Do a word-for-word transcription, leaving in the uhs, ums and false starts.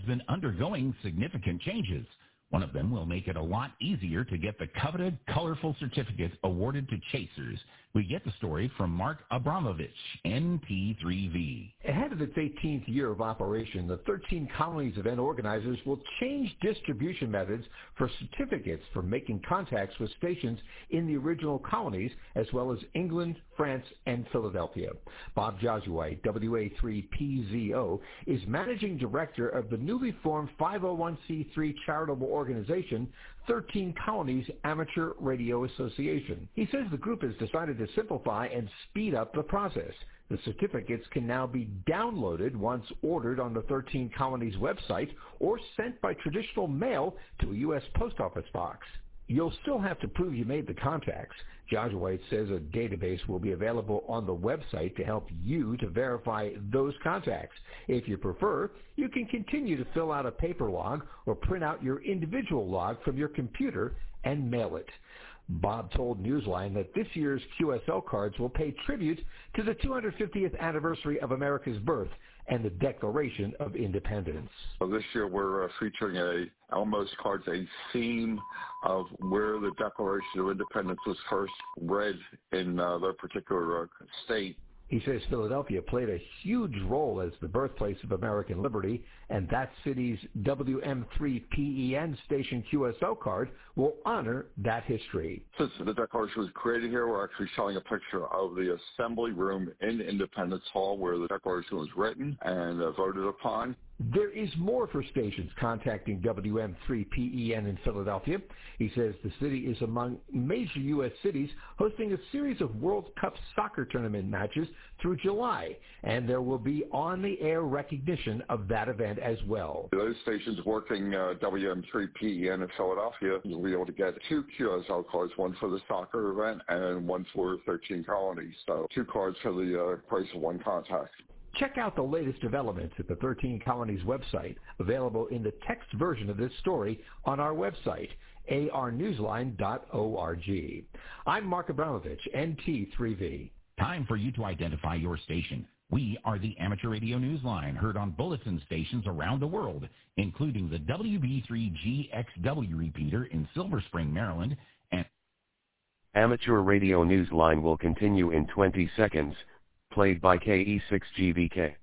has been undergoing significant changes. One of them will make it a lot easier to get the coveted, colorful certificates awarded to chasers. We get the story from Mark Abramovich, N T three V. Ahead of its eighteenth year of operation, the thirteen Colonies event organizers will change distribution methods for certificates for making contacts with stations in the original colonies, as well as England, France, and Philadelphia. Bob Josue, W A three P Z O, is managing director of the newly formed five oh one c three charitable organization, thirteen Colonies Amateur Radio Association. He says the group has decided to simplify and speed up the process. The certificates can now be downloaded once ordered on the thirteen Colonies website or sent by traditional mail to a U S post office box. You'll still have to prove you made the contacts. Josue says a database will be available on the website to help you to verify those contacts. If you prefer, you can continue to fill out a paper log or print out your individual log from your computer and mail it. Bob told Newsline that this year's Q S L cards will pay tribute to the two hundred fiftieth anniversary of America's birth and the Declaration of Independence. Well, this year we're uh, featuring a Elmo's cards, a theme of where the Declaration of Independence was first read in uh, their particular uh, state. He says Philadelphia played a huge role as the birthplace of American liberty, and that city's W M three P E N station Q S L card will honor that history. Since the Declaration was created here, we're actually showing a picture of the assembly room in Independence Hall where the Declaration was written and uh, voted upon. There is more for stations contacting W M three P E N in Philadelphia. He says the city is among major U S cities hosting a series of World Cup soccer tournament matches through July, and there will be on-the-air recognition of that event as well. Those stations working uh, W M three P E N in Philadelphia will be able to get two Q S L cards, one for the soccer event and one for thirteen Colonies. So two cards for the uh, price of one contact. Check out the latest developments at the thirteen Colonies website, available in the text version of this story on our website, A R newsline dot org. I'm Mark Abramovich, N T three V. Time for you to identify your station. We are the Amateur Radio Newsline, heard on bulletin stations around the world, including the W B three G X W repeater in Silver Spring, Maryland, and Amateur Radio Newsline will continue in twenty seconds. Played by K E six G V K.